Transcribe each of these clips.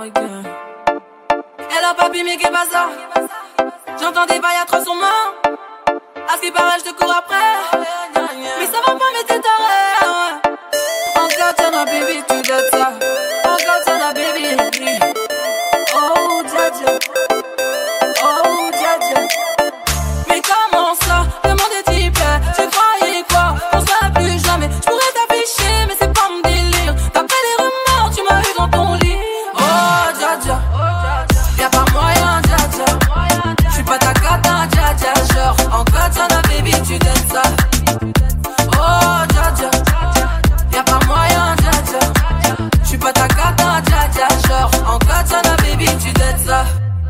Elle a papi mais qu'est pas ça. J'entends des bails à 300 mains. À ce qui paraît je te cours après. Mais ça va pas mais t'es taré. En katana baby tu dettes ça. En katana baby. Oh dja dja. Oh dja dja. Mais comment ça, le monde est hyper. Tu croyais quoi, on se verra plus jamais. J'pourrais t'afficher mais c'est pas mon délire. D'après les rumeurs tu m'as eu dans ton lit. Oh dja dja. Y'a pas moyen dja dja. J'suis pas ta cata dja dja. Genre en katana baby tu donnes ça. Oh dja dja. Y'a pas moyen dja dja. J'suis pas ta cata dja dja. Genre en katana baby tu donnes ça.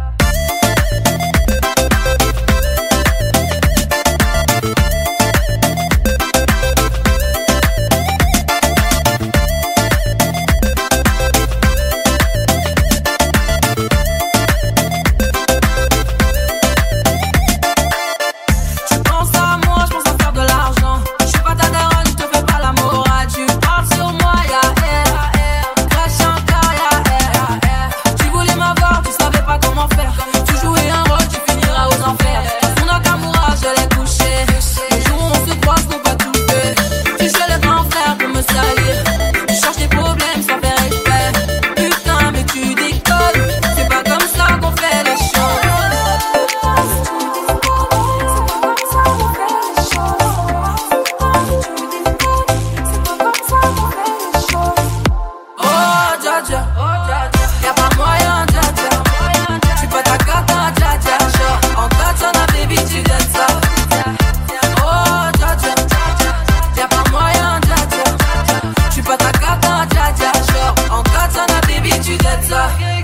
Y'a pas moyen dja dja. J'suis pas ta cata dja dja. Genre en katana baby tu donnes ça. Oh dja dja. Y'a pas moyen dja dja. J'suis pas ta cata dja dja. Genre en katana baby tu donnes ça.